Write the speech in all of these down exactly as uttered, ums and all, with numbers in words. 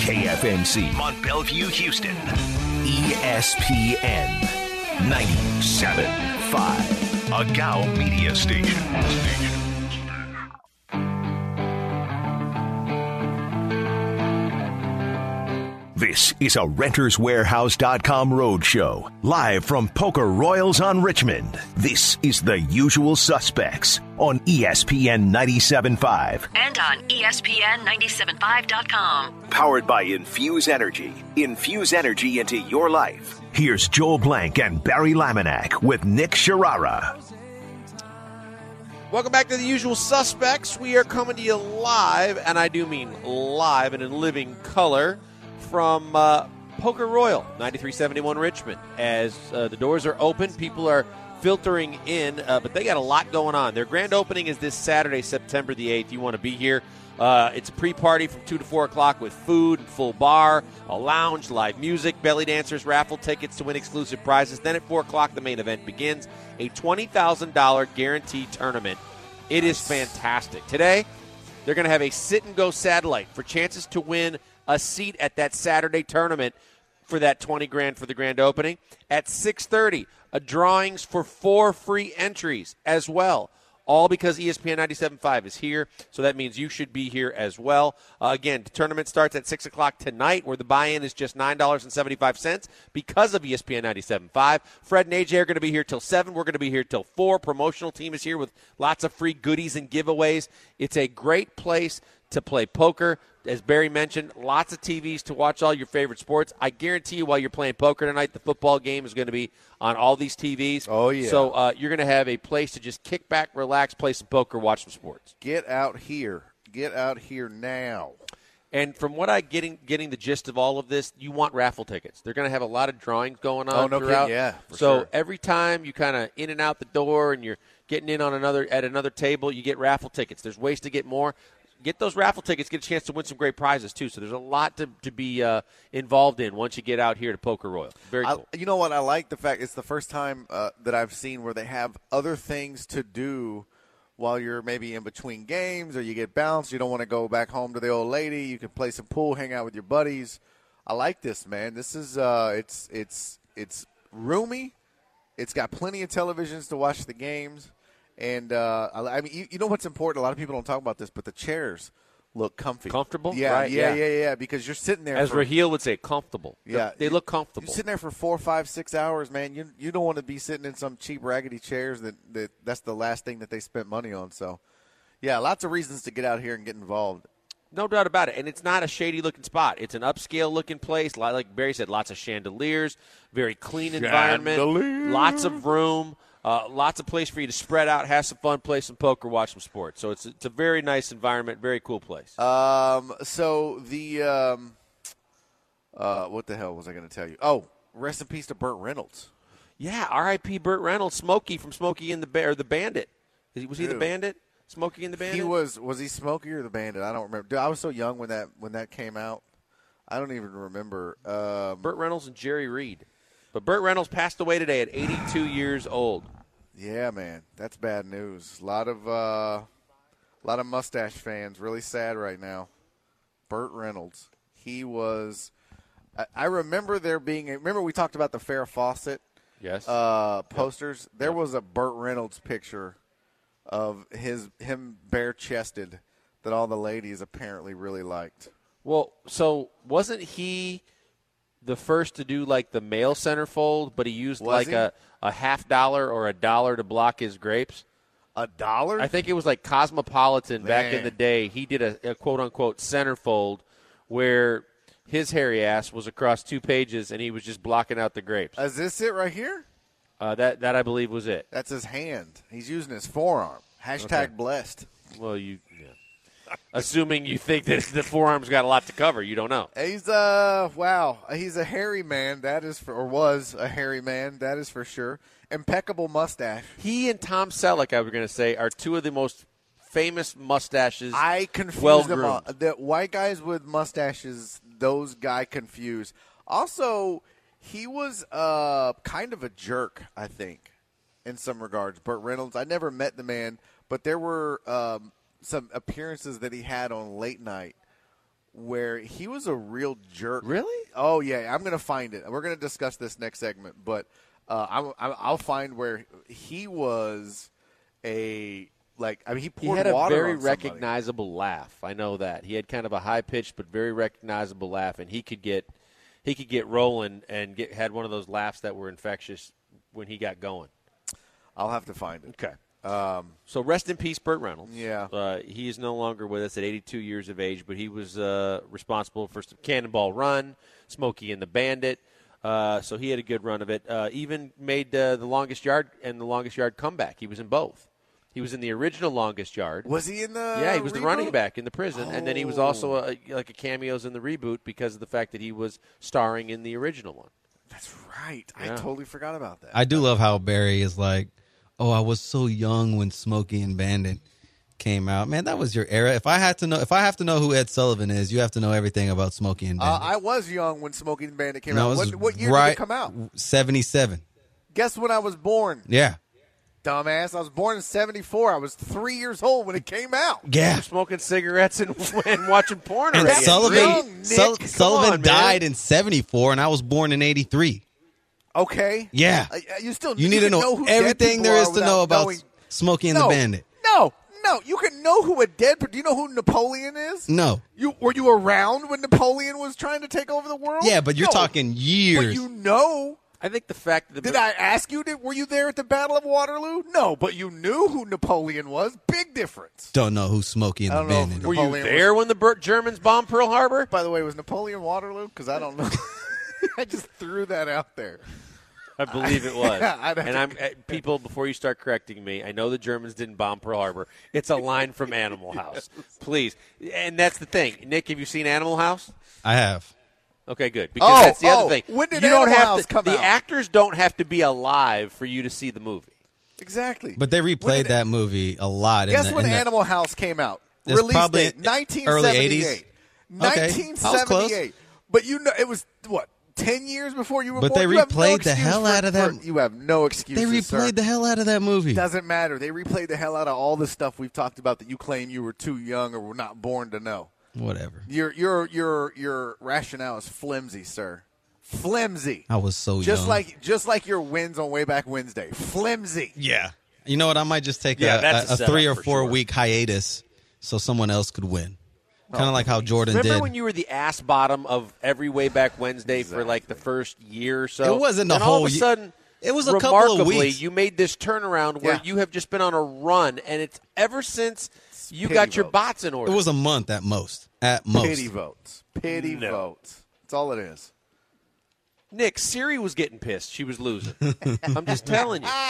K F N C, Mont Bellevue, Houston. E S P N ninety-seven point five, a G O W media station. This is a Renters Warehouse dot com roadshow, live from Poker Royals on Richmond. This is The Usual Suspects on E S P N ninety-seven point five. And on E S P N ninety-seven point five dot com. Powered by Infuse Energy. Infuse energy into your life. Here's Joel Blank and Barry Laminack with Nick Sharara. Welcome back to The Usual Suspects. We are coming to you live, and I do mean live and in living color, from uh, Poker Royal, ninety-three seventy-one Richmond. As uh, the doors are open, people are filtering in, uh, but they got a lot going on. Their grand opening is this Saturday, September the eighth. You want to be here. Uh, it's a pre-party from two to four o'clock with food and full bar, a lounge, live music, belly dancers, raffle tickets to win exclusive prizes. Then at four o'clock, the main event begins, a twenty thousand dollars guaranteed tournament. It is fantastic. Today, they're going to have a sit-and-go satellite for chances to win a seat at that Saturday tournament for that twenty grand for the grand opening. At six thirty, a drawings for four free entries as well. All because E S P N ninety-seven point five is here, so that means you should be here as well. Uh, again, the tournament starts at six o'clock tonight, where the buy-in is just nine dollars and seventy-five cents because of E S P N ninety-seven point five. Fred and A J are going to be here till seven. We're going to be here till four. Promotional team is here with lots of free goodies and giveaways. It's a great place to play poker. As Barry mentioned, lots of T Vs to watch all your favorite sports. I guarantee you while you're playing poker tonight, the football game is going to be on all these T Vs. Oh, yeah. So uh, you're going to have a place to just kick back, relax, play some poker, watch some sports. Get out here. Get out here now. And from what I getting getting the gist of all of this, you want raffle tickets. They're going to have a lot of drawings going on Oh, no throughout. kidding. Yeah, for so sure. every time you kind of in and out the door and you're getting in on another at another table, you get raffle tickets. There's ways to get more. Get those raffle tickets, get a chance to win some great prizes, too. So there's a lot to, to be uh, involved in once you get out here to Poker Royal. Very cool. I, you know what? I like the fact it's the first time uh, that I've seen where they have other things to do while you're maybe in between games or you get bounced. You don't want to go back home to the old lady. You can play some pool, hang out with your buddies. I like this, man. This is uh, it's it's it's roomy. It's got plenty of televisions to watch the games. And, uh, I mean, you, you know what's important? A lot of people don't talk about this, but the chairs look comfy. Comfortable? Yeah, right, yeah, yeah, yeah, yeah, because you're sitting there. As for, Raheel would say, comfortable. Yeah. They look comfortable. You're sitting there for four, five, six hours, man. You you don't want to be sitting in some cheap, raggedy chairs that, that that's the last thing that they spent money on. So, yeah, lots of reasons to get out here and get involved. No doubt about it. And it's not a shady-looking spot. It's an upscale-looking place. Like Barry said, lots of chandeliers, very clean environment, Chandelier. lots of room. Uh, lots of place for you to spread out, have some fun, play some poker, watch some sports. So it's it's a very nice environment, very cool place. Um, so the um, uh, what the hell was I going to tell you? Oh, rest in peace to Burt Reynolds. Yeah, R I P Burt Reynolds, Smokey from Smokey and the Ba- or the Bandit. Was he, was he the Dude. Bandit? Smokey and the Bandit. He was was he Smokey or the Bandit? I don't remember. Dude, I was so young when that when that came out. I don't even remember. Um, Burt Reynolds and Jerry Reed. But Burt Reynolds passed away today at eighty-two years old. Yeah, man, that's bad news. A lot of uh, a lot of mustache fans really sad right now. Burt Reynolds, he was. I, I remember there being. A, remember we talked about the Farrah Fawcett Yes. uh, posters. Yep. There Yep. was a Burt Reynolds picture of his him bare chested that all the ladies apparently really liked. Well, so wasn't he the first to do like the male centerfold, but he used Was like he? a, a half dollar or a dollar to block his grapes? A dollar? I think it was like Cosmopolitan back in Man. the day. He did a, a quote-unquote centerfold where his hairy ass was across two pages and he was just blocking out the grapes. Is this it right here? Uh, that, that I believe, was it. That's his hand. He's using his forearm. Hashtag Okay. blessed. Well, you yeah. Assuming you think that the forearm's got a lot to cover. You don't know. He's uh wow. He's a hairy man. That is for, or was a hairy man. That is for sure. Impeccable mustache. He and Tom Selleck, I was going to say, are two of the most famous mustaches. I confuse well-groomed. them all. The white guys with mustaches, those guy confuse. Also, he was uh kind of a jerk, I think, in some regards. Burt Reynolds. I never met the man, but there were um, some appearances that he had on late night where he was a real jerk. Really? Oh, yeah. I'm going to find it. We're going to discuss this next segment, but uh, I'm, I'm, I'll find where he was a like. I mean, he He poured had a water very on somebody. recognizable laugh. I know that he had kind of a high pitched but very recognizable laugh, and he could get he could get rolling and get had one of those laughs that were infectious when he got going. I'll have to find it. Okay. Um, So rest in peace, Burt Reynolds. Yeah. Uh, he is no longer with us at eighty-two years of age, but he was uh, responsible for some Cannonball Run, Smokey and the Bandit. Uh, so he had a good run of it. Uh, even made uh, the longest yard and the longest yard comeback. He was in both. He was in the original longest yard. was he in the Yeah, he was reboot? the running back in the prison, and then he was also Oh. a, like a cameos in the reboot because of the fact that he was starring in the original one. That's right. Yeah. I totally forgot about that. I do love how Barry is like, oh, I was so young when Smokey and Bandit came out. Man, that was your era. If I had to know, if I have to know who Ed Sullivan is, you have to know everything about Smokey and uh, Bandit. I was young when Smokey and Bandit came No, out. it was What, what year right, did it come out? seventy-seven. Guess when I was born, Yeah. dumbass. I was born in seventy-four. I was three years old when it came out. Yeah. You're smoking cigarettes and, and watching porn And already. Sullivan, young, Nick. Sul- Come Sullivan on, man. died in seventy-four, and I was born in eighty-three. Okay. Yeah. Uh, you still You need to can know, who dead everything people there are is to without know about knowing- Smokey and no, the Bandit. No, no. You can know who a dead. But do you know who Napoleon is? No. You were you around when Napoleon was trying to take over the world? Yeah, but you're No. talking years. But you know. I think the fact that the Did I ask you? Did, were you there at the Battle of Waterloo? No, but you knew who Napoleon was. Big difference. Don't know who Smokey and I the don't know Bandit if is. Were you Napoleon there when the Bur- Germans bombed Pearl Harbor? By the way, was Napoleon Waterloo? Because I don't know. I just threw that out there. I believe it was. I don't and I'm uh, people. Before you start correcting me, I know the Germans didn't bomb Pearl Harbor. It's a line from Animal House, please. And that's the thing, Nick. Have you seen Animal House? I have. Okay, good. Because Oh, that's the oh, other thing. when did you don't Animal have House to, come the out? actors don't have to be alive for you to see the movie. Exactly. But they When replayed did- that movie a lot. Guess in the, when in the, Animal House came out? It's Release probably date nineteen early seventy-eight. eighties. Okay, nineteen I was close. seventy-eight. But you know, it was what ten years before you were But born. they You have no replayed the excuse hell for- out of for- that- You have no excuse. They replayed sir. the hell out of that movie. Doesn't matter. They replayed the hell out of all the stuff we've talked about that you claim you were too young or were not born to know. Whatever. Your your your your rationale is flimsy, sir. Flimsy. I was so Just young. like just like your wins on Way Back Wednesday. Flimsy. Yeah. You know what? I might just take Yeah, a, that's a a, a setup three or for four sure. week hiatus so someone else could win. Kind of like how Jordan Remember did. when you were the ass bottom of every Way Back Wednesday for like the first year or so? It wasn't the and all whole of a ye- sudden, It was a couple of remarkably, weeks. you made this turnaround where Yeah. you have just been on a run, and it's ever since you pity got your votes. bots in order. It was a month at most. At most. Pity votes. Pity No. votes. That's all it is. Nick, Siri was getting pissed. She was losing. I'm just telling you.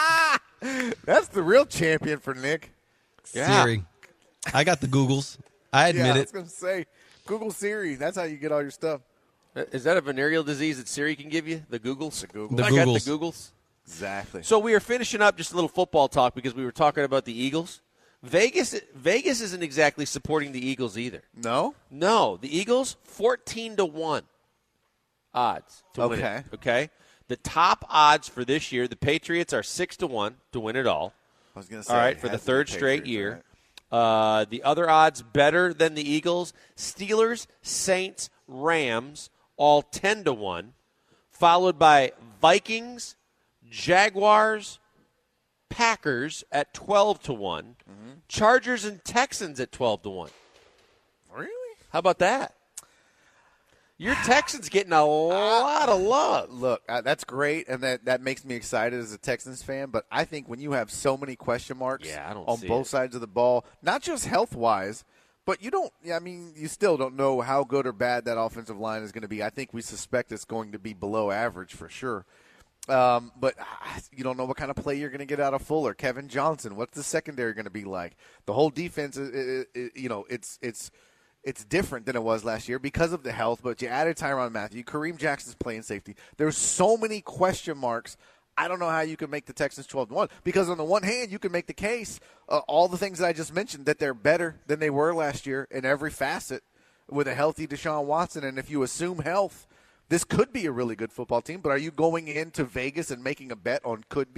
That's the real champion for Nick. Yeah. Siri. I got the Googles. I admit yeah, I was it. going to say, Google Siri. That's how you get all your stuff. Is that a venereal disease that Siri can give you? The Googles? The Google. The I got Googles. the Googles. Exactly. So we are finishing up just a little football talk because we were talking about the Eagles. Vegas Vegas isn't exactly supporting the Eagles either. No? No, the Eagles fourteen to one odds to win Okay. it. Okay. The top odds for this year, the Patriots are six to one to win it all. I was going to say. All right, it for the has to be third straight Patriots, year. right? Uh, the other odds better than the Eagles: Steelers, Saints, Rams, all ten to one, followed by Vikings, Jaguars, Packers at twelve to one, Mm-hmm. Chargers Chargers and Texans at twelve to one. Really? How about that? Your Texans getting a lot of love. Look, uh, that's great, and that, that makes me excited as a Texans fan. But I think when you have so many question marks Yeah, I don't on see both it. sides of the ball, not just health wise, but you don't. I mean, you still don't know how good or bad that offensive line is going to be. I think we suspect it's going to be below average for sure. Um, but uh, you don't know what kind of play you're going to get out of Fuller, Kevin Johnson. What's the secondary going to be like? The whole defense, is, is, is, you know, it's it's. It's different than it was last year because of the health, but you added Tyrann Mathieu. Kareem Jackson's playing safety. There's so many question marks. I don't know how you can make the Texans twelve to one because on the one hand, you can make the case, uh, all the things that I just mentioned, that they're better than they were last year in every facet with a healthy Deshaun Watson. And if you assume health, this could be a really good football team. But are you going into Vegas and making a bet on could be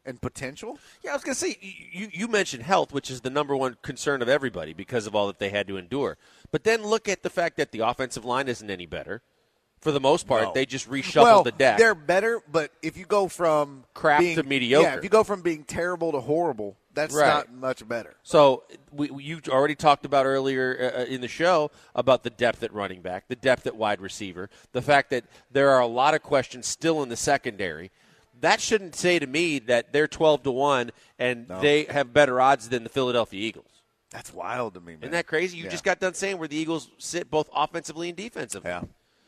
and potential. Yeah, I was going to say, you, you mentioned health, which is the number one concern of everybody because of all that they had to endure. But then look at the fact that the offensive line isn't any better. For the most part, No. they just reshuffled well, the deck. They're better, but if you go from Crap being, to mediocre. yeah, if you go from being terrible to horrible, that's Right. not much better. So we, you already talked about earlier uh, in the show about the depth at running back, the depth at wide receiver, the fact that there are a lot of questions still in the secondary. That shouldn't say to me that they're twelve to one and No. they have better odds than the Philadelphia Eagles. That's wild to me, man. Isn't that crazy? You Yeah. just got done saying where the Eagles sit both offensively and defensively. Yeah.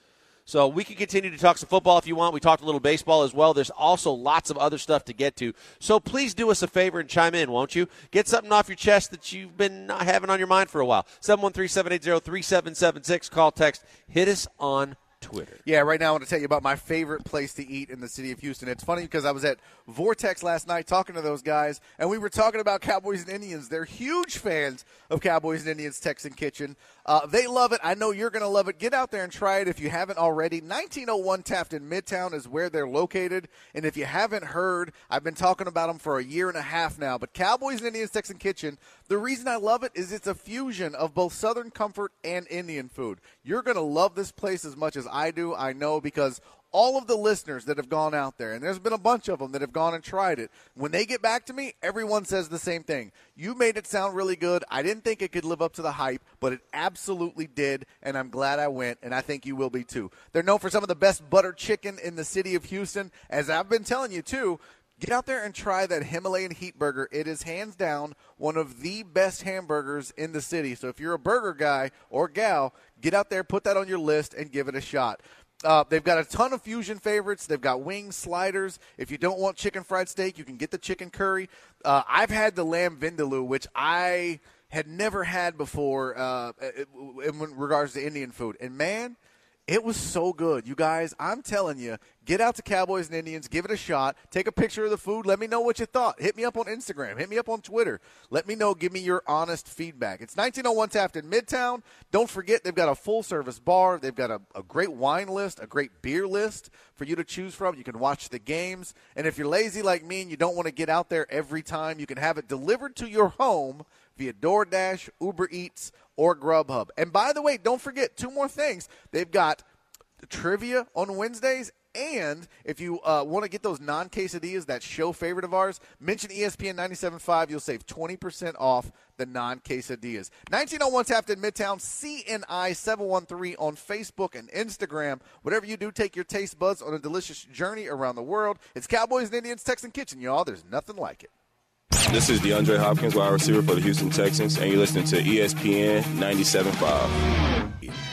So we can continue to talk some football if you want. We talked a little baseball as well. There's also lots of other stuff to get to. So please do us a favor and chime in, won't you? Get something off your chest that you've been not having on your mind for a while. seven one three, seven eight zero, three seven seven six. Call, text. Hit us on Twitter. Yeah, right now I want to tell you about my favorite place to eat in the city of Houston. It's funny because I was at Vortex last night talking to those guys, and we were talking about Cowboys and Indians. They're huge fans of Cowboys and Indians Texan Kitchen. Uh, they love it. I know you're going to love it. Get out there and try it if you haven't already. nineteen oh one Taft in Midtown is where they're located, and if you haven't heard, I've been talking about them for a year and a half now, but Cowboys and Indians Texan Kitchen, the reason I love it is it's a fusion of both Southern comfort and Indian food. You're going to love this place as much as I do, I know, because all of the listeners that have gone out there, and there's been a bunch of them that have gone and tried it, when they get back to me, everyone says the same thing. You made it sound really good. I didn't think it could live up to the hype, but it absolutely did, and I'm glad I went, and I think you will be too. They're known for some of the best butter chicken in the city of Houston, as I've been telling you too. Get out there and try that Himalayan Heat Burger. It is hands down one of the best hamburgers in the city. So if you're a burger guy or gal, get out there, put that on your list, and give it a shot. Uh, they've got a ton of fusion favorites. They've got wings, sliders. If you don't want chicken fried steak, you can get the chicken curry. Uh, I've had the lamb vindaloo, which I had never had before uh, in regards to Indian food. And, man, it was so good. You guys, I'm telling you, get out to Cowboys and Indians, give it a shot, take a picture of the food, let me know what you thought. Hit me up on Instagram, hit me up on Twitter. Let me know, give me your honest feedback. It's nineteen oh one Taft in Midtown. Don't forget, they've got a full-service bar. They've got a, a great wine list, a great beer list for you to choose from. You can watch the games. And if you're lazy like me and you don't want to get out there every time, you can have it delivered to your home via DoorDash, Uber Eats, or Grubhub. And by the way, don't forget two more things. They've got trivia on Wednesdays, and if you uh, want to get those non-quesadillas, that show favorite of ours, mention E S P N ninety-seven point five. You'll save twenty percent off the non-quesadillas. nineteen oh one Taft in Midtown, C N I seven one three on Facebook and Instagram. Whatever you do, take your taste buds on a delicious journey around the world. It's Cowboys and Indians Texan Kitchen, y'all. There's nothing like it. This is DeAndre Hopkins, wide receiver for the Houston Texans, and you're listening to E S P N ninety-seven point five.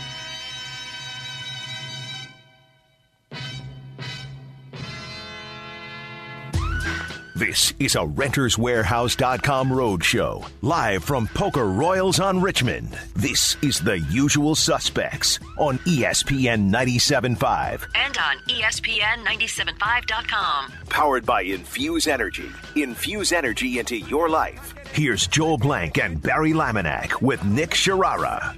This is a Renters Warehouse dot com roadshow, live from Poker Royals on Richmond. This is The Usual Suspects on E S P N ninety-seven point five. And on E S P N ninety-seven point five dot com. Powered by Infuse Energy. Infuse energy into your life. Here's Joel Blank and Barry Laminack with Nick Sharara.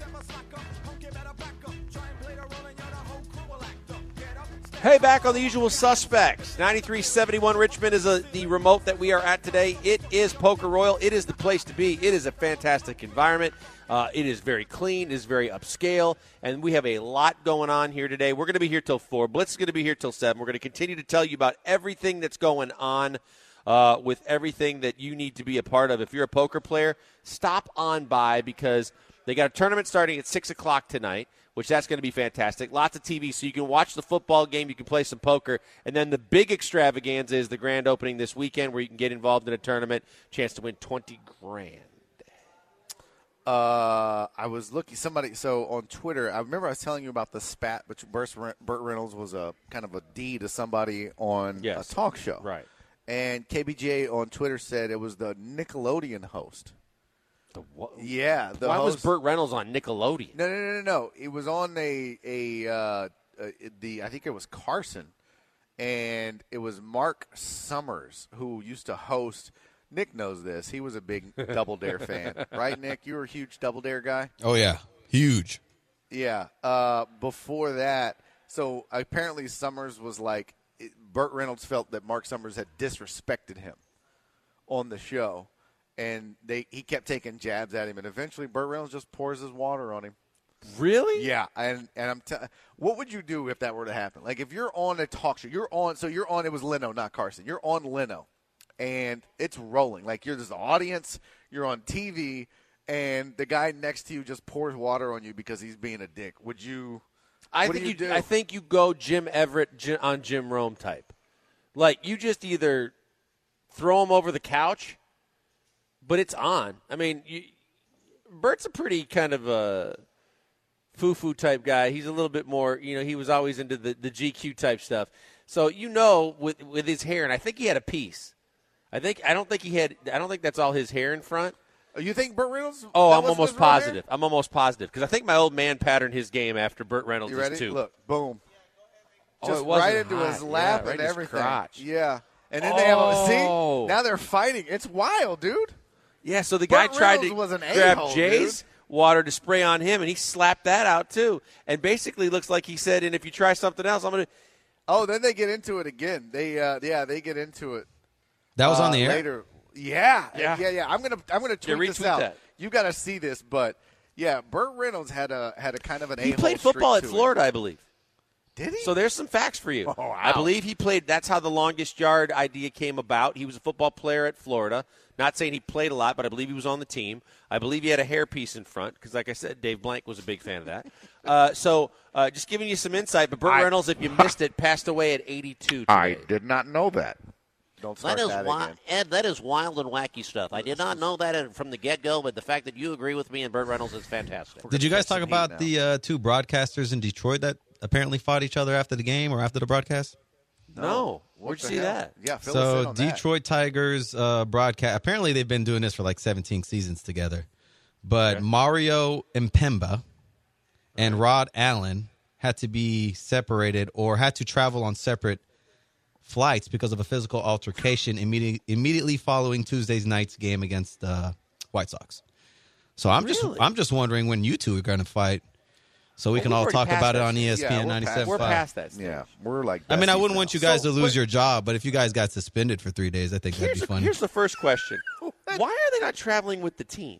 Hey, back on The Usual Suspects. ninety-three seventy-one Richmond is a, the remote that we are at today. It is Poker Royal. It is the place to be. It is a fantastic environment. Uh, it is very clean. It is very upscale. And we have a lot going on here today. We're going to be here till four. Blitz is going to be here till seven. We're going to continue to tell you about everything that's going on uh, with everything that you need to be a part of. If you're a poker player, stop on by because they got a tournament starting at six o'clock tonight, which that's going to be fantastic. Lots of T V, so you can watch the football game, you can play some poker, and then the big extravaganza is the grand opening this weekend where you can get involved in a tournament, chance to win twenty grand. Uh, I was looking somebody so on Twitter. I remember I was telling you about the spat, which Burt Reynolds was a kind of a D to somebody on Yes. a talk show, Right. And K B J on Twitter said it was the Nickelodeon host. The what? Yeah, the Why host, was Burt Reynolds on Nickelodeon? No, no, no, no, no. It was on a a uh, uh, the I think it was Carson, and it was Mark Summers who used to host. Nick knows this. He was a big Double Dare fan, right, Nick? You were a huge Double Dare guy. Oh yeah, huge. Yeah. Uh, before that, so apparently Summers was like it, Burt Reynolds felt that Mark Summers had disrespected him on the show, and they he kept taking jabs at him, and eventually Burt Reynolds just pours his water on him. Really? Yeah, and and I'm. T- what would you do if that were to happen? Like if you're on a talk show, you're on. So you're on. It was Leno, not Carson. You're on Leno, and it's rolling. Like you're just the audience. You're on T V, and the guy next to you just pours water on you because he's being a dick. Would you? I what think do you, you. do? I think you go Jim Everett Jim, on Jim Rome type. Like you just either throw him over the couch, but it's on. I mean, you, Bert's a pretty kind of a foo-foo type guy. He's a little bit more, you know, he was always into the, the G Q type stuff. So, you know, with with his hair, and I think he had a piece. I think I don't think he had I don't think that's all his hair in front. You think Burt Reynolds? Oh, that I'm wasn't almost his real hair? positive. I'm almost positive because I think my old man patterned his game after Burt Reynolds You ready? too. Look, boom. Oh, Just it wasn't right into hot. his lap Yeah, right and in his everything. crotch. Yeah. And then they have a Oh. see? Now they're fighting. It's wild, dude. Yeah, so the guy Burt tried Reynolds to was an grab a-hole, Jay's water to spray on him, and he slapped that out too. And basically looks like he said, and if you try something else, I'm going to – Oh, then they get into it again. They uh, yeah, they get into it. That was uh, on the air? later. Yeah, Yeah. yeah, yeah. I'm gonna I'm gonna Yeah, tweet this retweet out. that. You got to see this, but yeah, Burt Reynolds had a had a kind of an He a-hole played streak football at to it. Florida, I believe. Did he? So there's some facts for you. Oh, wow. I believe he played. That's how the longest yard idea came about. He was a football player at Florida. Not saying he played a lot, but I believe he was on the team. I believe he had a hairpiece in front because, like I said, Dave Blank was a big fan of that. Uh, so uh, just giving you some insight. But Burt I- Reynolds, if you missed it, passed away at eighty-two today. did not know that. Don't start That is that wi- again. Ed, that is wild and wacky stuff. I did not know that from the get-go, but the fact that you agree with me and Burt Reynolds is fantastic. Did you guys talk Some heat about now. the uh, two broadcasters in Detroit that apparently fought each other after the game or after the broadcast? No. What Where'd you the see hell? that? Yeah, fill us in So on that. Detroit Tigers uh, broadcast. Apparently, they've been doing this for like seventeen seasons together. But Okay. Mario Impemba and Rod Allen had to be separated or had to travel on separate flights because of a physical altercation immediately immediately following Tuesday's night's game against the White Sox. So I'm Really? just I'm just wondering when you two are going to fight, so we Well, can we're all already talk past about it that on E S P N Yeah, we're past- ninety-seven We're point five. past that. Stage. Yeah, we're like. I mean, I besties wouldn't now. want you guys So, to lose but- your job, but if you guys got suspended for three days, I think that'd Here's be the, funny. here's the first question. Why are they not traveling with the team?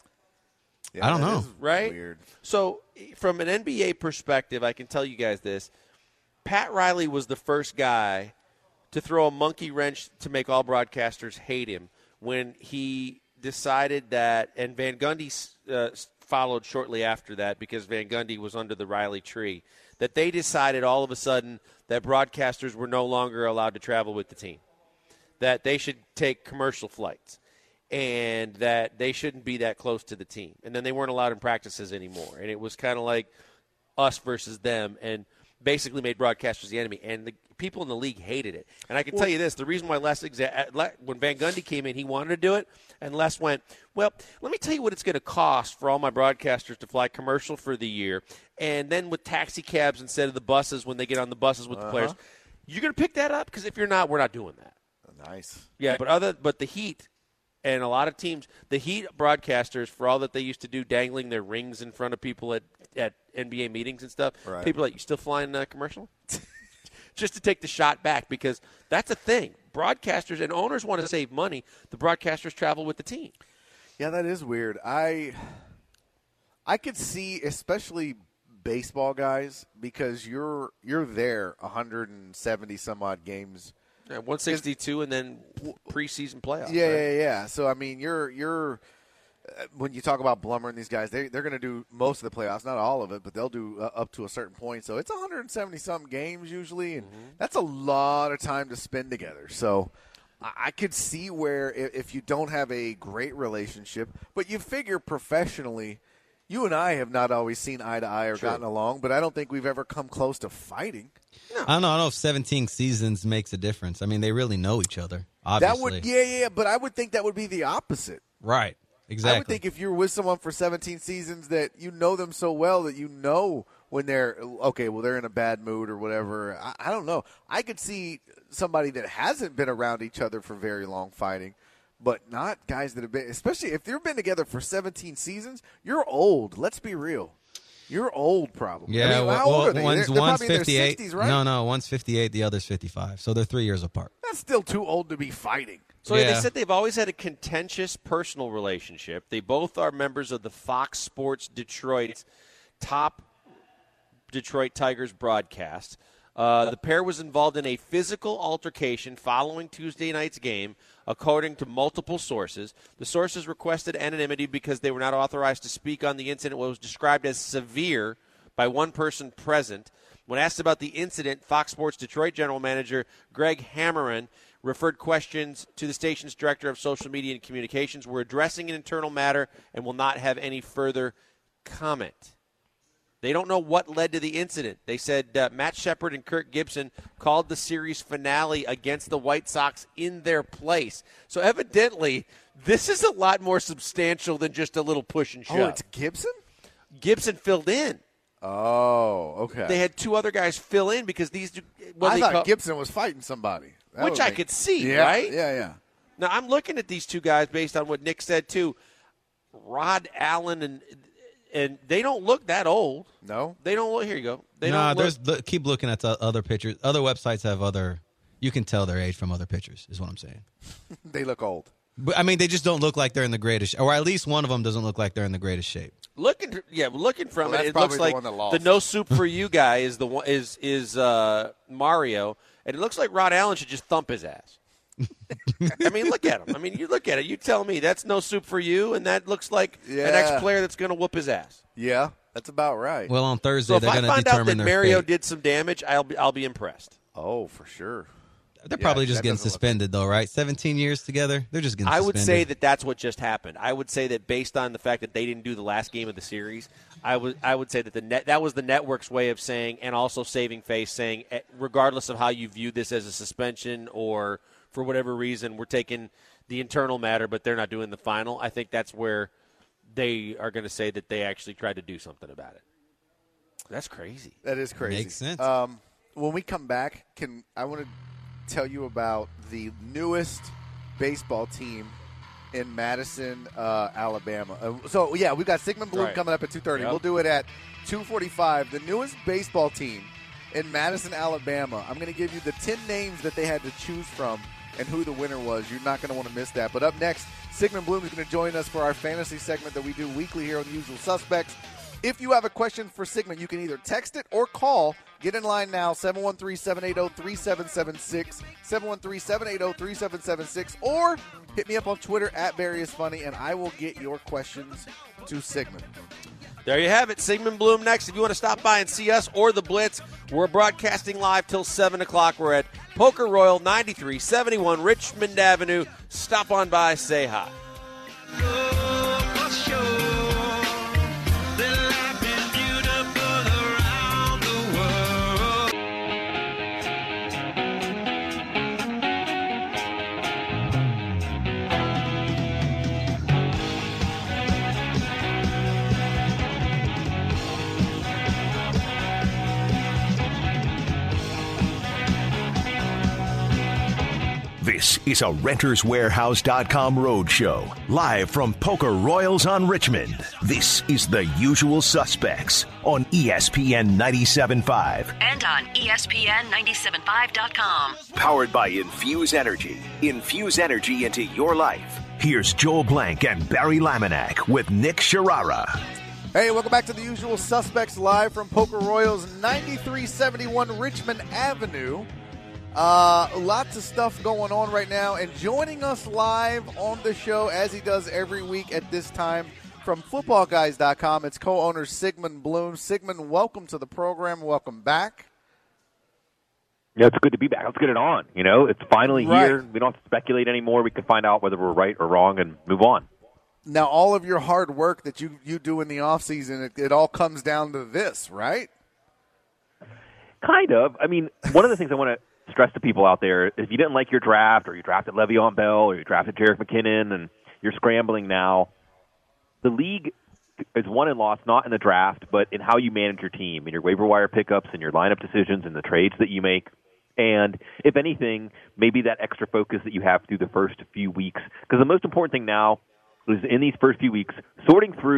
Yeah, I don't that know. is Right? Weird. So, from an N B A perspective, I can tell you guys this. Pat Riley was the first guy to throw a monkey wrench to make all broadcasters hate him when he decided that, and Van Gundy uh, followed shortly after that because Van Gundy was under the Riley tree, that they decided all of a sudden that broadcasters were no longer allowed to travel with the team, that they should take commercial flights, and that they shouldn't be that close to the team. And then they weren't allowed in practices anymore. And it was kind of like us versus them, and basically made broadcasters the enemy. And the people in the league hated it. And I can tell you this, the reason why Les, exa- when Van Gundy came in, he wanted to do it, and Les went, well, let me tell you what it's going to cost for all my broadcasters to fly commercial for the year, and then with taxi cabs instead of the buses when they get on the buses with the players. You're going to pick that up? Because if you're not, we're not doing that. Nice. Yeah, but other but the Heat and a lot of teams, the Heat broadcasters, for all that they used to do, dangling their rings in front of people at, at N B A meetings and stuff, Right. people are like, you still flying a commercial? Just to take the shot back, because that's a thing. Broadcasters and owners want to save money. The broadcasters travel with the team. Yeah, that is weird. I I could see, especially baseball guys, because you're you're there one hundred seventy some odd games. Yeah, one sixty-two and then preseason playoffs. Yeah, right? yeah, yeah. So I mean, you're you're uh, when you talk about Blummer and these guys, they they're going to do most of the playoffs, not all of it, but they'll do uh, up to a certain point. So it's one hundred seventy some games usually, and Mm-hmm. that's a lot of time to spend together. So I, I could see where if, if you don't have a great relationship, but you figure professionally. You and I have not always seen eye to eye or Sure. gotten along, but I don't think we've ever come close to fighting. I don't know. I don't know if seventeen seasons makes a difference. I mean, they really know each other. Obviously, That would, yeah, yeah, but I would think that would be the opposite. right? Exactly. I would think if you're with someone for seventeen seasons that you know them so well that you know when they're, okay, well, they're in a bad mood or whatever. I, I don't know. I could see somebody that hasn't been around each other for very long fighting, but not guys that have been, especially if they've been together for seventeen seasons, you're old. Let's be real. You're old, probably. Yeah, I mean, well, how old well, are they? one's, they're, they're one's probably in their fifty-eight. sixties, right? No, no, one's fifty-eight, the other's fifty-five. So they're three years apart. That's still too old to be fighting. So Yeah. they said they've always had a contentious personal relationship. They both are members of the Fox Sports Detroit top Detroit Tigers broadcast. Uh, the pair was involved in a physical altercation following Tuesday night's game, according to multiple sources. The sources requested anonymity because they were not authorized to speak on the incident, what was described as severe by one person present. When asked about the incident, Fox Sports Detroit general manager Greg Hammerin referred questions to the station's director of social media and communications. We're addressing an internal matter and will not have any further comment. They don't know what led to the incident. They said uh, Matt Shepard and Kirk Gibson called the series finale against the White Sox in their place. So evidently, this is a lot more substantial than just a little push and shove. Oh, it's Gibson? Gibson filled in. Oh, okay. They had two other guys fill in because these what I they thought call, Gibson was fighting somebody. That which would I make- could see, yeah, right? Yeah, yeah. Now, I'm looking at these two guys based on what Nick said, too. Rod Allen, and and they don't look that old. No? They don't look – here you go. They Nah, don't look, there's look, keep looking at the other pictures. Other websites have other – you can tell their age from other pictures is what I'm saying. They look old. But, I mean, they just don't look like they're in the greatest – or at least one of them doesn't look like they're in the greatest shape. Looking, yeah, looking from Well, it, that's it probably looks the like one that lost. the no soup for you guy is the one is is uh, Mario, and it looks like Rod Allen should just thump his ass. I mean, look at him. I mean, you look at it. You tell me that's no soup for you, and that looks like Yeah. an ex-player that's going to whoop his ass. Yeah, that's about right. Well, on Thursday, So if they're I going to find out that determine their Mario fate. did some damage, I'll be I'll be impressed. oh, for sure. They're Yeah, probably just that getting doesn't look- suspended, though, right? seventeen years together? They're just getting I suspended. would say that that's what just happened. I would say that based on the fact that they didn't do the last game of the series, I would I would say that the net that was the network's way of saying, and also saving face, saying eh, regardless of how you view this as a suspension or for whatever reason, we're taking the internal matter, but they're not doing the final. I think that's where they are going to say that they actually tried to do something about it. That's crazy. That is crazy. Makes sense. Um, when we come back, can I want to tell you about the newest baseball team in Madison, uh, Alabama. Uh, so, yeah, we've got Sigmund Bloom Right. coming up at two thirty. Yep. We'll do it at two forty-five. The newest baseball team in Madison, Alabama. I'm going to give you the ten names that they had to choose from and who the winner was. You're not going to want to miss that. But up next, Sigmund Bloom is going to join us for our fantasy segment that we do weekly here on The Usual Suspects. If you have a question for Sigmund, you can either text it or call. Get in line now, seven one three, seven eight zero, three seven seven six, seven one three, seven eight zero, three seven seven six, or hit me up on Twitter at Barry is Funny, and I will get your questions to Sigmund. There you have it. Sigmund Bloom next. If you want to stop by and see us or the Blitz, we're broadcasting live till seven o'clock. We're at Poker Royal, ninety-three seventy-one Richmond Avenue. Stop on by, say hi. This is a Renters Warehouse dot com roadshow, live from Poker Royals on Richmond. This is The Usual Suspects on E S P N ninety-seven point five. And on E S P N ninety-seven five dot com. Powered by Infuse Energy. Infuse energy into your life. Here's Joel Blank and Barry Laminack with Nick Sharara. Hey, welcome back to The Usual Suspects, live from Poker Royals, ninety-three seventy-one Richmond Avenue. Uh, lots of stuff going on right now, and joining us live on the show, as he does every week at this time, from football guys dot com, it's co-owner Sigmund Bloom. Sigmund, welcome to the program. Welcome back. Yeah, it's good to be back. Let's get it on. You know, it's finally Right. here. We don't have to speculate anymore. We can find out whether we're right or wrong and move on. Now, all of your hard work that you, you do in the offseason, it, it all comes down to this, right? Kind of. I mean, one of the things I want to stress to people out there, if you didn't like your draft, or you drafted Le'Veon Bell, or you drafted Jerick McKinnon, and you're scrambling now, the league is won and lost not in the draft, but in how you manage your team, in your waiver wire pickups, and your lineup decisions, and the trades that you make. And if anything, maybe that extra focus that you have through the first few weeks. Because the most important thing now is in these first few weeks, sorting through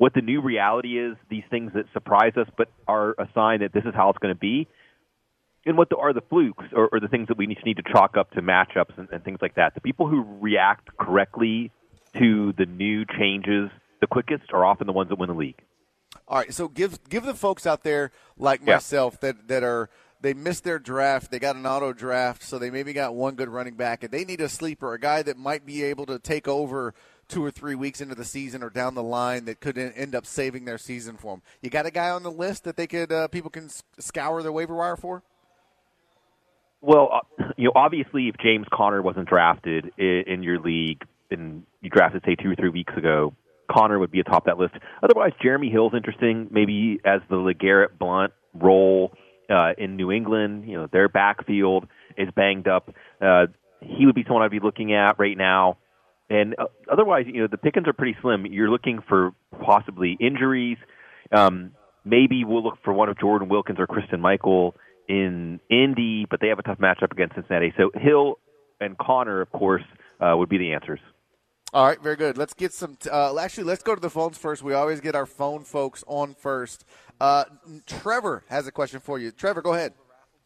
what the new reality is, these things that surprise us but are a sign that this is how it's going to be, and what the, are the flukes or, or the things that we need, need to chalk up to matchups and, and things like that. The people who react correctly to the new changes the quickest are often the ones that win the league. All right, so give give the folks out there like yeah. myself that, that are they missed their draft, they got an auto draft, so they maybe got one good running back, and they need a sleeper, a guy that might be able to take over two or three weeks into the season or down the line that could end up saving their season for them. You got a guy on the list that they could uh, people can scour their waiver wire for? Well, uh, you know, obviously, if James Conner wasn't drafted in, in your league and you drafted, say, two or three weeks ago, Conner would be atop that list. Otherwise, Jeremy Hill's interesting, maybe as the LeGarrette Blount role uh, in New England. You know, their backfield is banged up. Uh, he would be someone I'd be looking at right now. And uh, otherwise, you know, the pickings are pretty slim. You're looking for possibly injuries. Um, maybe we'll look for one of Jordan Wilkins or Christian Michael in Indy, but they have a tough matchup against Cincinnati. So Hill and Conner, of course, uh, would be the answers. All right, very good. Let's get some. T- uh, actually, let's go to the phones first. We always get our phone folks on first. Uh, Trevor has a question for you. Trevor, go ahead.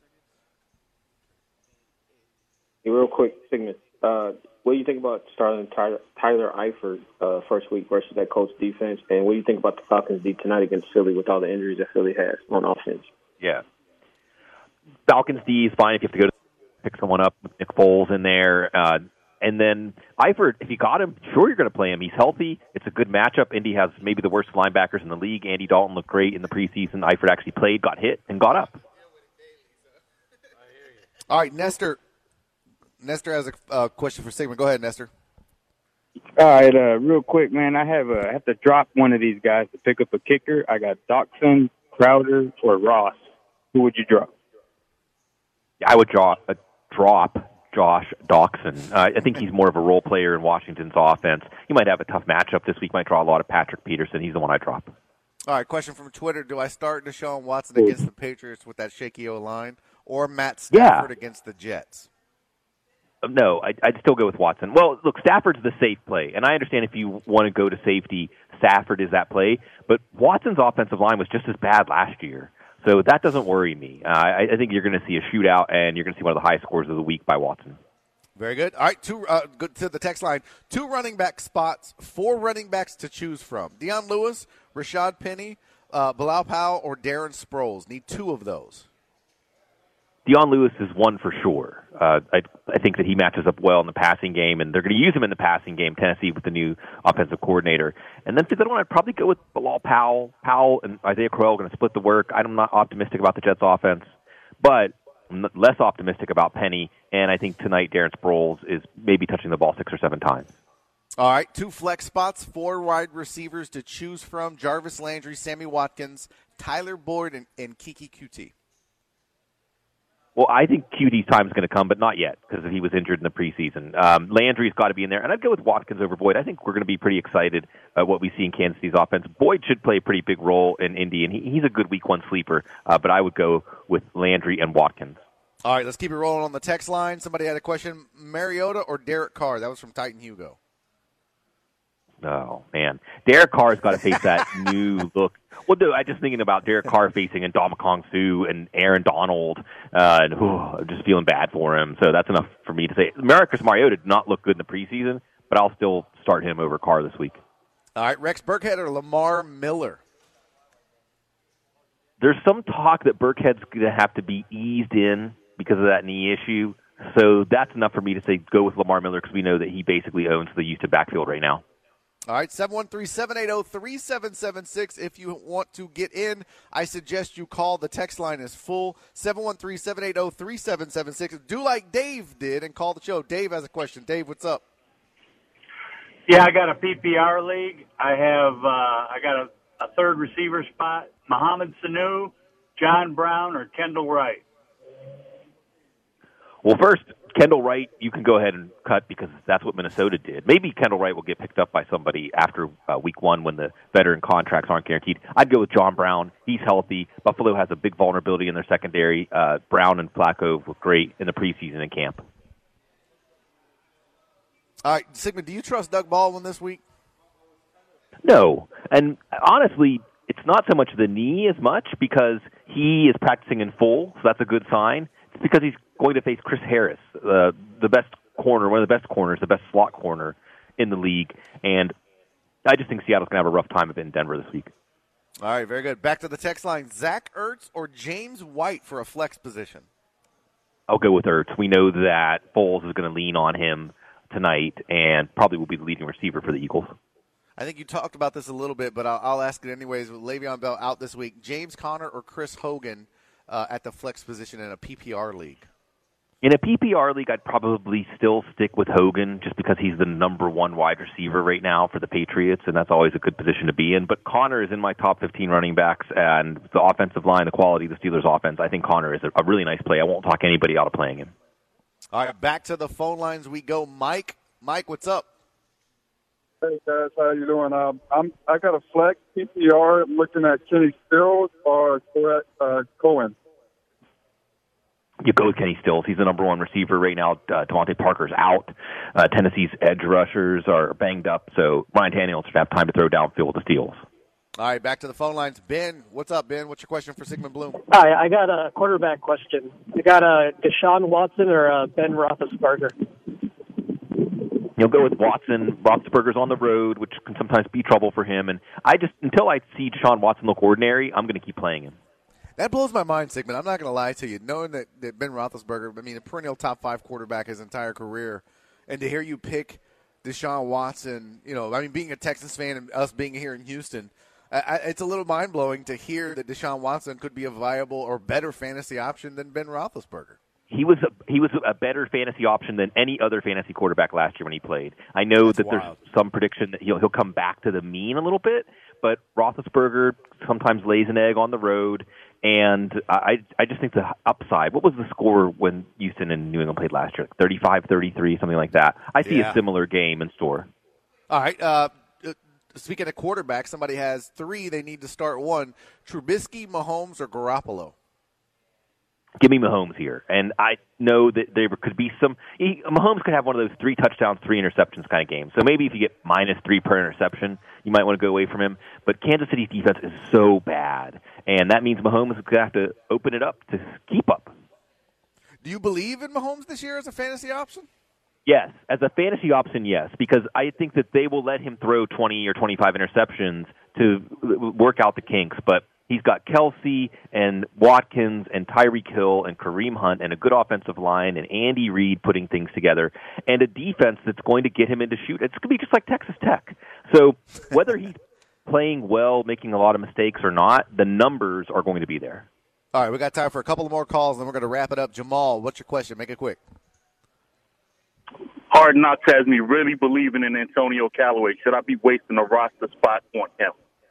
A real quick segment. Uh, what do you think about starting Tyler, Tyler Eifert uh, first week versus that Colts defense? And what do you think about the Falcons D tonight against Philly with all the injuries that Philly has on offense? Yeah. Falcons D is fine if you have to go to pick someone up with Nick Foles in there. Uh, and then Eifert, if you got him, sure you're going to play him. He's healthy. It's a good matchup. Indy has maybe the worst linebackers in the league. Andy Dalton looked great in the preseason. Eifert actually played, got hit, and got up. All right, Nestor. Nestor has a uh, question for Sigmund. Go ahead, Nestor. All right, uh, real quick, man. I have, uh, I have to drop one of these guys to pick up a kicker. I got Doxson, Crowder, or Ross. Who would you drop? Yeah, I would draw, uh, drop Josh Doxson. Uh, I think he's more of a role player in Washington's offense. He might have a tough matchup this week. Might draw a lot of Patrick Peterson. He's the one I drop. All right, question from Twitter. Do I start Deshaun Watson against the Patriots with that shaky O-line or Matt Stafford yeah. against the Jets? No, I'd, I'd still go with Watson. Well, look, Stafford's the safe play, and I understand if you want to go to safety, Stafford is that play, but Watson's offensive line was just as bad last year, so that doesn't worry me. Uh, I, I think you're going to see a shootout, and you're going to see one of the highest scores of the week by Watson. Very good. All right, two, uh, good to the text line. Two running back spots, four running backs to choose from. Deion Lewis, Rashad Penny, uh, Bilal Powell, or Darren Sproles. Need two of those. Deion Lewis is one for sure. Uh, I, I think that he matches up well in the passing game, and they're going to use him in the passing game, Tennessee, with the new offensive coordinator. And then for the other one, I'd probably go with Bilal Powell. Powell and Isaiah Crowell are going to split the work. I'm not optimistic about the Jets' offense, but I'm less optimistic about Penny, and I think tonight Darren Sproles is maybe touching the ball six or seven times. All right, two flex spots, four wide receivers to choose from. Jarvis Landry, Sammy Watkins, Tyler Boyd, and, and Kiki Kuti. Well, I think Q T's time is going to come, but not yet because he was injured in the preseason. Um, Landry's got to be in there, and I'd go with Watkins over Boyd. I think we're going to be pretty excited about what we see in Kansas City's offense. Boyd should play a pretty big role in Indy, and he, he's a good week one sleeper, uh, but I would go with Landry and Watkins. All right, let's keep it rolling on the text line. Somebody had a question, Mariota or Derek Carr? That was from Titan Hugo. Oh, man. Derek Carr's got to face that new look. Well, dude, I'm just thinking about Derek Carr facing Ndamukong Suh and Aaron Donald, uh, and whew, I'm just feeling bad for him. So that's enough for me to say. Marcus Mariota did not look good in the preseason, but I'll still start him over Carr this week. All right, Rex Burkhead or Lamar Miller? There's some talk that Burkhead's going to have to be eased in because of that knee issue. So that's enough for me to say go with Lamar Miller because we know that he basically owns the Houston backfield right now. All right, seven one three, seven eight zero, three seven seven six. If you want to get in, I suggest you call. The text line is full, seven one three, seven eight zero, three seven seven six. Do like Dave did and call the show. Dave has a question. Dave, what's up? Yeah, I got a P P R league. I have uh, I got a, a third receiver spot, Mohamed Sanu, John Brown, or Kendall Wright. Well, first, Kendall Wright, you can go ahead and cut because that's what Minnesota did. Maybe Kendall Wright will get picked up by somebody after uh, week one when the veteran contracts aren't guaranteed. I'd go with John Brown. He's healthy. Buffalo has a big vulnerability in their secondary. Uh, Brown and Flacco look great in the preseason and camp. All right, Sigmund, do you trust Doug Baldwin this week? No. And honestly, it's not so much the knee as much because he is practicing in full, so that's a good sign. It's because he's going to face Chris Harris, uh, the best corner, one of the best corners, the best slot corner in the league. And I just think Seattle's going to have a rough time of it in Denver this week. All right, very good. Back to the text line. Zach Ertz or James White for a flex position? I'll go with Ertz. We know that Foles is going to lean on him tonight and probably will be the leading receiver for the Eagles. I think you talked about this a little bit, but I'll, I'll ask it anyways. With Le'Veon Bell out this week, James Conner or Chris Hogan uh, at the flex position in a P P R league? In a P P R league, I'd probably still stick with Hogan just because he's the number one wide receiver right now for the Patriots, and that's always a good position to be in. But Conner is in my top fifteen running backs, and the offensive line, the quality of the Steelers' offense, I think Conner is a, a really nice play. I won't talk anybody out of playing him. All right, back to the phone lines we go. Mike, Mike, what's up? Hey guys, how you doing? Um, I'm I got a flex P P R. I'm looking at Kenny Stills or uh, Cohen. You go with Kenny Stills. He's the number one receiver right now. Uh, Devontae Parker's out. Uh, Tennessee's edge rushers are banged up, so Ryan Tannehill should have time to throw downfield to Steals. All right, back to the phone lines. Ben, what's up, Ben? What's your question for Sigmund Bloom? Hi, I got a quarterback question. You got a Deshaun Watson or a Ben Roethlisberger? You'll go with Watson. Roethlisberger's on the road, which can sometimes be trouble for him. And I just, until I see Deshaun Watson look ordinary, I'm going to keep playing him. That blows my mind, Sigmund. I'm not going to lie to you. Knowing that, that Ben Roethlisberger, I mean, a perennial top five quarterback his entire career, and to hear you pick Deshaun Watson, you know, I mean, being a Texans fan and us being here in Houston, I, I, it's a little mind-blowing to hear that Deshaun Watson could be a viable or better fantasy option than Ben Roethlisberger. He was a, he was a better fantasy option than any other fantasy quarterback last year when he played. I know That's that wild. There's some prediction that he'll he'll come back to the mean a little bit, but Roethlisberger sometimes lays an egg on the road, and I I just think the upside. What was the score when Houston and New England played last year? Like thirty-five thirty-three, something like that. I see Yeah. a similar game in store. All right. Uh, speaking of quarterback, somebody has three. They need to start one. Trubisky, Mahomes, or Garoppolo? Give me Mahomes here. And I know that there could be some he, – Mahomes could have one of those three touchdowns, three interceptions kind of games. So maybe if you get minus three per interception, you might want to go away from him. But Kansas City's defense is so bad, and that means Mahomes is going to have to open it up to keep up. Do you believe in Mahomes this year as a fantasy option? Yes. As a fantasy option, yes, because I think that they will let him throw twenty or twenty-five interceptions to work out the kinks. But he's got Kelsey and Watkins and Tyreek Hill and Kareem Hunt and a good offensive line and Andy Reid putting things together and a defense that's going to get him into shoot. It's going to be just like Texas Tech. So whether he's playing well, making a lot of mistakes or not, the numbers are going to be there. All right, we got time for a couple of more calls, and then we're going to wrap it up. Jamal, what's your question? Make it quick. Hard Knocks has me really believing in Antonio Callaway. Should I be wasting a roster spot on him?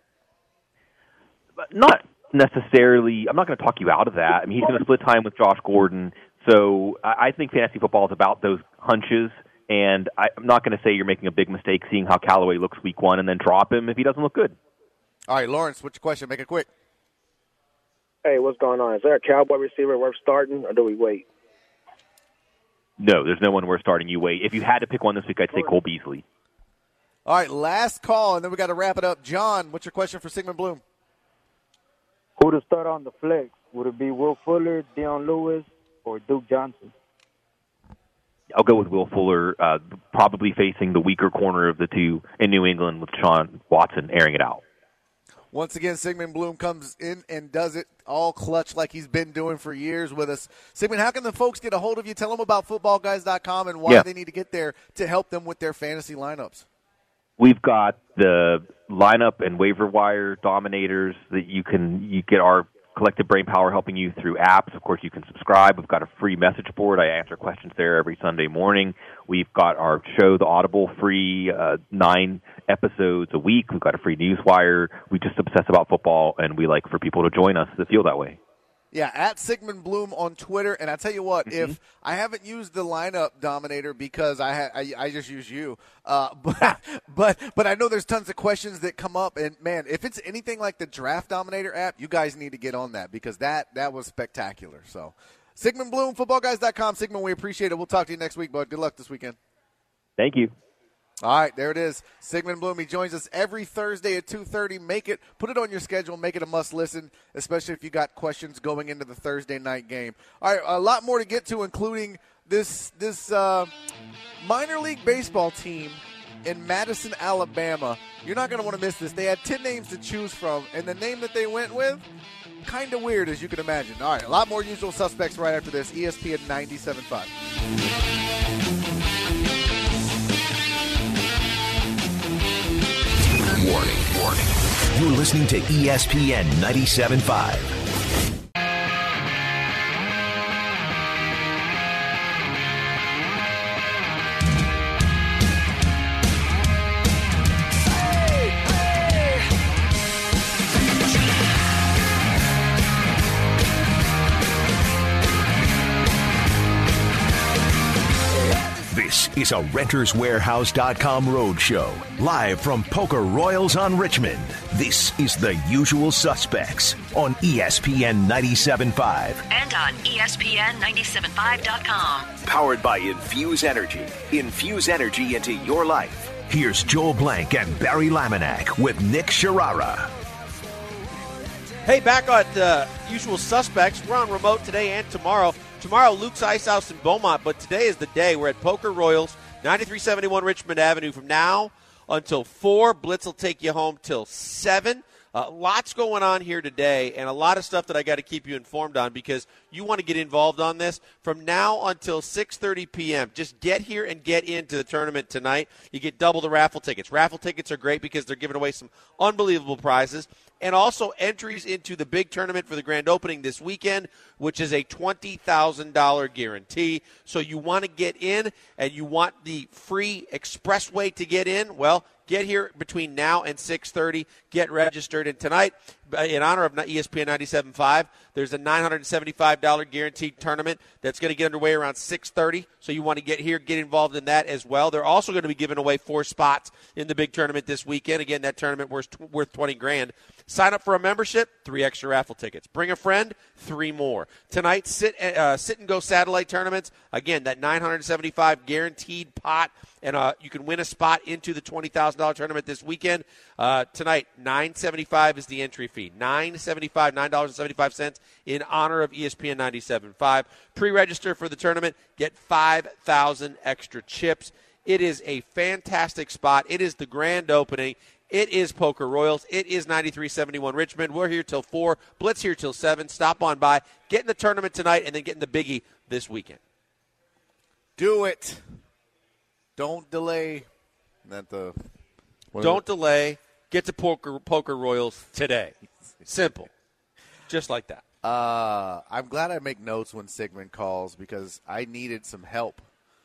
Not necessarily. I'm not going to talk you out of that. I mean, he's going to split time with Josh Gordon. So I think fantasy football is about those hunches, and I'm not going to say you're making a big mistake seeing how Callaway looks week one and then drop him if he doesn't look good. All right, Lawrence, what's your question? Make it quick. Hey, what's going on? Is there a Cowboy receiver worth starting, or do we wait? No, there's no one worth starting. You wait. If you had to pick one this week, I'd say Cole Beasley. All right, last call, and then we got to wrap it up. John, what's your question for Sigmund Bloom? Who to start on the flex? Would it be Will Fuller, Dion Lewis, or Duke Johnson? I'll go with Will Fuller, uh, probably facing the weaker corner of the two in New England with Sean Watson airing it out. Once again, Sigmund Bloom comes in and does it all clutch like he's been doing for years with us. Sigmund, how can the folks get a hold of you? Tell them about football guys dot com and why yeah. they need to get there to help them with their fantasy lineups. We've got the lineup and waiver wire dominators that you can you get our collective brain power helping you through apps. Of course, you can subscribe. We've got a free message board. I answer questions there every Sunday morning. We've got our show, The Audible, free uh, nine episodes a week. We've got a free newswire. We just obsess about football, and we like for people to join us that feel that way. Yeah, at Sigmund Bloom on Twitter. And I tell you what, Mm-hmm. if I haven't used the lineup dominator because I ha- I, I just use you, uh, but but but I know there's tons of questions that come up. And man, if it's anything like the Draft Dominator app, you guys need to get on that because that that was spectacular. So, Sigmund Bloom, football guys dot com. Sigmund, we appreciate it. We'll talk to you next week, bud. Good luck this weekend. Thank you. All right, there it is. Sigmund Bloom, he joins us every Thursday at two thirty. Make it, put it on your schedule, make it a must-listen, especially if you got questions going into the Thursday night game. All right, a lot more to get to, including this this uh, minor league baseball team in Madison, Alabama. You're not going to want to miss this. They had ten names to choose from, and the name that they went with, kind of weird, as you can imagine. All right, a lot more Usual Suspects right after this. E S P N ninety-seven point five. Warning, warning. You're listening to E S P N ninety-seven point five. This is a Renters Warehouse dot com roadshow, live from Poker Royals on Richmond. This is The Usual Suspects on E S P N ninety-seven point five. And on E S P N ninety-seven point five dot com. Powered by Infuse Energy. Infuse energy into your life. Here's Joel Blank and Barry Laminack with Nick Sharara. Hey, back on uh, Usual Suspects. We're on remote today and tomorrow. Tomorrow, Luke's Ice House in Beaumont, but today is the day. We're at Poker Royals, ninety-three seventy-one Richmond Avenue from now until four. Blitz will take you home till seven. Uh, lots going on here today, and a lot of stuff that I got to keep you informed on because you want to get involved on this from now until six thirty p.m. Just get here and get into the tournament tonight. You get double the raffle tickets. Raffle tickets are great because they're giving away some unbelievable prizes, and also entries into the big tournament for the grand opening this weekend, which is a twenty thousand dollars guarantee. So you want to get in, and you want the free expressway to get in. Well, get here between now and six thirty. Get registered. And tonight, in honor of E S P N ninety-seven point five, there's a nine hundred seventy-five dollars guaranteed tournament that's going to get underway around six thirty. So you want to get here, get involved in that as well. They're also going to be giving away four spots in the big tournament this weekend. Again, that tournament worth worth twenty grand. Sign up for a membership, three extra raffle tickets. Bring a friend, three more. Tonight, sit uh, sit and go satellite tournaments. Again, that nine hundred seventy-five guaranteed pot, and uh, you can win a spot into the twenty thousand dollars tournament this weekend. Uh, tonight, nine hundred seventy-five dollars is the entry fee. nine hundred seventy-five dollars, nine dollars and seventy-five cents in honor of E S P N ninety-seven point five. Pre-register for the tournament, get five thousand extra chips. It is a fantastic spot. It is the grand opening. It is Poker Royals. It is ninety-three seventy-one Richmond. We're here till four. Blitz here till seven. Stop on by. Get in the tournament tonight and then get in the biggie this weekend. Do it. Don't delay. That the Don't delay. Get to Poker, Poker Royals today. Simple. Just like that. Uh, I'm glad I make notes when Sigmund calls because I needed some help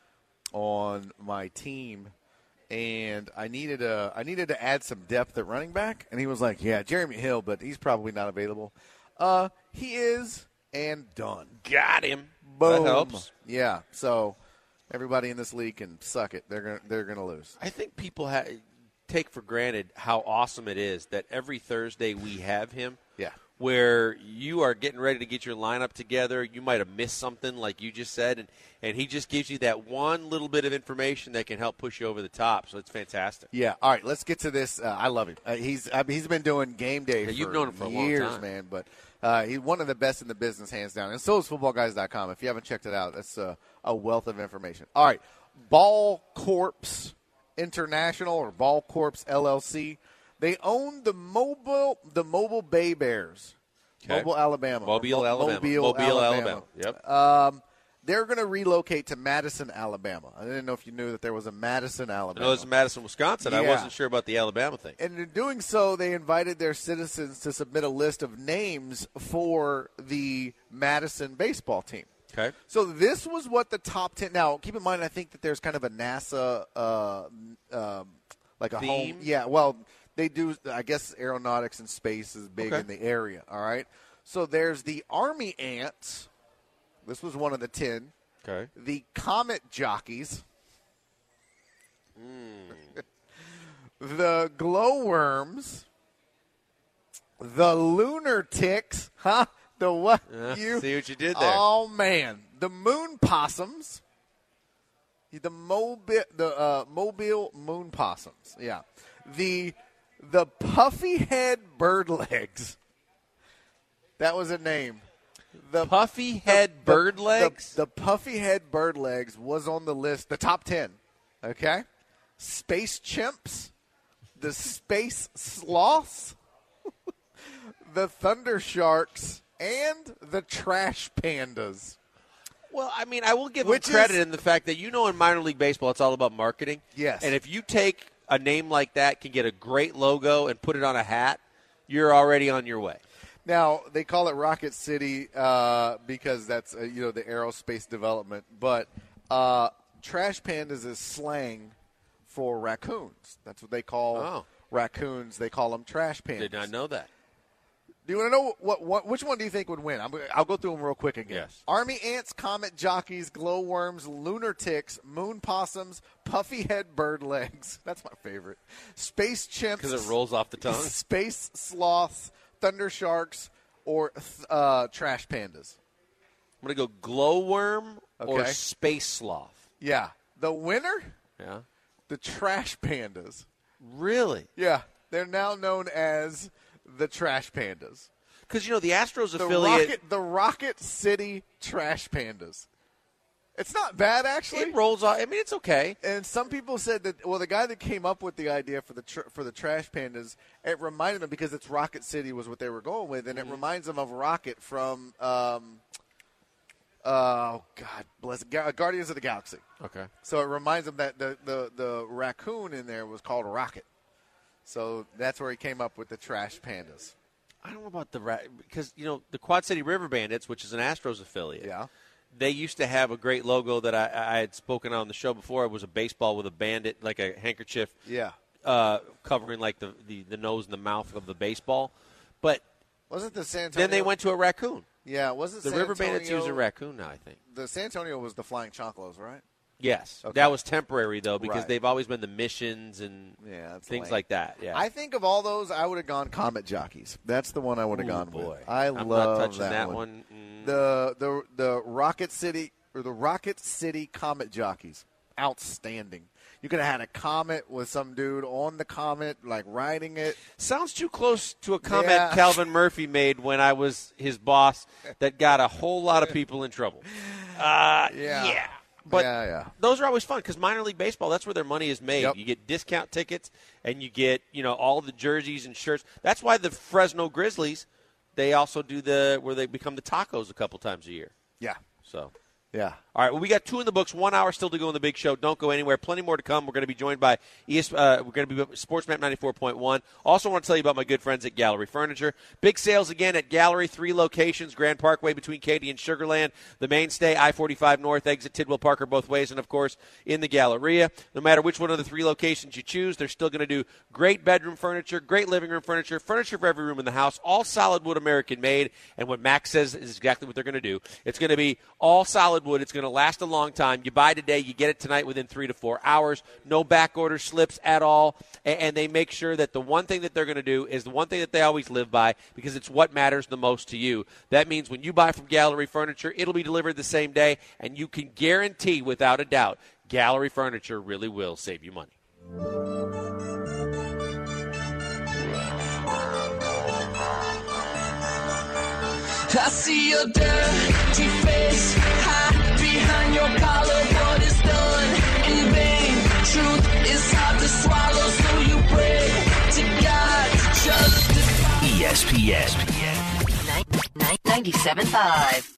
on my team. And I needed a, I needed to add some depth at running back. And he was like, yeah, Jeremy Hill, but he's probably not available. Uh, he is, and done. Got him. Boom. That helps. Yeah, so everybody in this league can suck it. They're gonna, they're going to lose. I think people ha- take for granted how awesome it is that every Thursday we have him. Yeah. Where you are getting ready to get your lineup together. You might have missed something, like you just said, and, and he just gives you that one little bit of information that can help push you over the top. So it's fantastic. Yeah. All right, let's get to this. Uh, I love him. Uh, he's I mean, he's been doing game day yeah, for you've known him for years, a long time. man. But uh, he's one of the best in the business, hands down. And so is football guys dot com. If you haven't checked it out, that's uh, a wealth of information. All right, Ball Corps International or Ball Corps L L C. They own the mobile the Mobile Bay Bears. Okay. Mobile, Alabama. Mobile, Mo- Alabama. Mobile, Mobile, Alabama. Alabama. Yep. Um, they're going to relocate to Madison, Alabama. I didn't know if you knew that there was a Madison, Alabama. I know there's Madison, Wisconsin. I Yeah. wasn't sure about the Alabama thing. And in doing so, they invited their citizens to submit a list of names for the Madison baseball team. Okay. So this was what the top ten. Now, keep in mind, I think that there's kind of a NASA, uh, um, like a Theme? home. Yeah. Well, they do. I guess aeronautics and space is big Okay. in the area. All right. So there's the Army Ants. This was one of the ten. Okay. The Comet Jockeys. Mm. The Glowworms. The Lunar Ticks. Huh? The what? Uh, you see what you did there. Oh, man. The Moon Possums. The mobile, the uh, mobile moon possums. Yeah, the the puffy head bird legs. That was a name. The puffy head the, bird the, legs. The, the puffy head bird legs was on the list. The top ten. Okay, space chimps, the space sloths, the thunder sharks, and the trash pandas. Well, I mean, I will give Which them credit is- in the fact that, you know, in minor league baseball, it's all about marketing. Yes. And if you take a name like that, can get a great logo and put it on a hat, you're already on your way. Now, they call it Rocket City uh, because that's, uh, you know, the aerospace development. But uh, trash pandas is slang for raccoons. That's what they call Oh. raccoons. They call them trash pandas. Did not know that. Do you want to know what, what? Which one do you think would win? I'm, I'll go through them real quick again. Yes. Army ants, comet jockeys, glowworms, lunar ticks, moon possums, puffy head bird legs. That's my favorite. Space chimps. Because it rolls off the tongue. Space sloths, thunder sharks, or uh, trash pandas. I'm going to go glowworm or Okay. space sloth. Yeah. The winner? Yeah. The trash pandas. Really? Yeah. They're now known as the trash pandas. Because, you know, the Astros The affiliate. Rocket, the Rocket City Trash Pandas. It's not bad, actually. It rolls off. I mean, it's okay. And some people said that, well, the guy that came up with the idea for the tr- for the Trash Pandas, it reminded them, because it's Rocket City was what they were going with, and Mm-hmm. it reminds them of Rocket from, um, oh, God bless it, Gu- Guardians of the Galaxy. Okay. So it reminds them that the, the, the raccoon in there was called Rocket. So that's where he came up with the Trash Pandas. I don't know about the rat because, you know, the Quad City River Bandits, which is an Astros affiliate. Yeah. They used to have a great logo that I, I had spoken on the show before. It was a baseball with a bandit, like a handkerchief, Yeah. uh, covering like the, the, the nose and the mouth of the baseball. But Wasn't the San Antonio? then they went to a raccoon. Yeah, wasn't The San River Bandits Antonio- use a raccoon now, I think. The San Antonio was the Flying Choclos, right? Yes. Okay. That was temporary, though, because Right. they've always been the missions and Yeah, that's things lame. like that. Yeah. I think of all those, I would have gone Comet Jockeys. That's the one I would have Ooh, gone boy. with. I I'm not love touching that, that one. one. Mm. The the the Rocket City or the Rocket City Comet Jockeys, outstanding. You could have had a comet with some dude on the comet, like riding it. Sounds too close to a comment Yeah. Calvin Murphy made when I was his boss that got a whole lot of people in trouble. Uh, Yeah. yeah. But yeah, yeah. those are always fun because minor league baseball, that's where their money is made. Yep. You get discount tickets and you get, you know, all the jerseys and shirts. That's why the Fresno Grizzlies, they also do the where they become the tacos a couple times a year. Yeah. So Yeah. all right, well, we got two in the books. One hour still to go in the big show. Don't go anywhere. Plenty more to come. We're going to be joined by E S, uh, we're going to be Sportsmap ninety-four point one. Also want to tell you about my good friends at Gallery Furniture. Big sales again at Gallery. Three locations, Grand Parkway between Katy and Sugar Land. The mainstay, I forty-five North, exit Tidwell Parker both ways, and, of course, in the Galleria. No matter which one of the three locations you choose, they're still going to do great bedroom furniture, great living room furniture, furniture for every room in the house, all solid wood American made. And what Max says is exactly what they're going to do. It's going to be all solid wood. It's going to last a long time. You buy today, you get it tonight within three to four hours. No back order slips at all. And they make sure that the one thing that they're going to do is the one thing that they always live by because it's what matters the most to you. That means when you buy from Gallery Furniture, it'll be delivered the same day, and you can guarantee without a doubt Gallery Furniture really will save you money. I see your dirty face hide behind your collar, but it's done in vain. Truth is hard to swallow, so you pray to God to justify. E S P N. ninety-seven point five.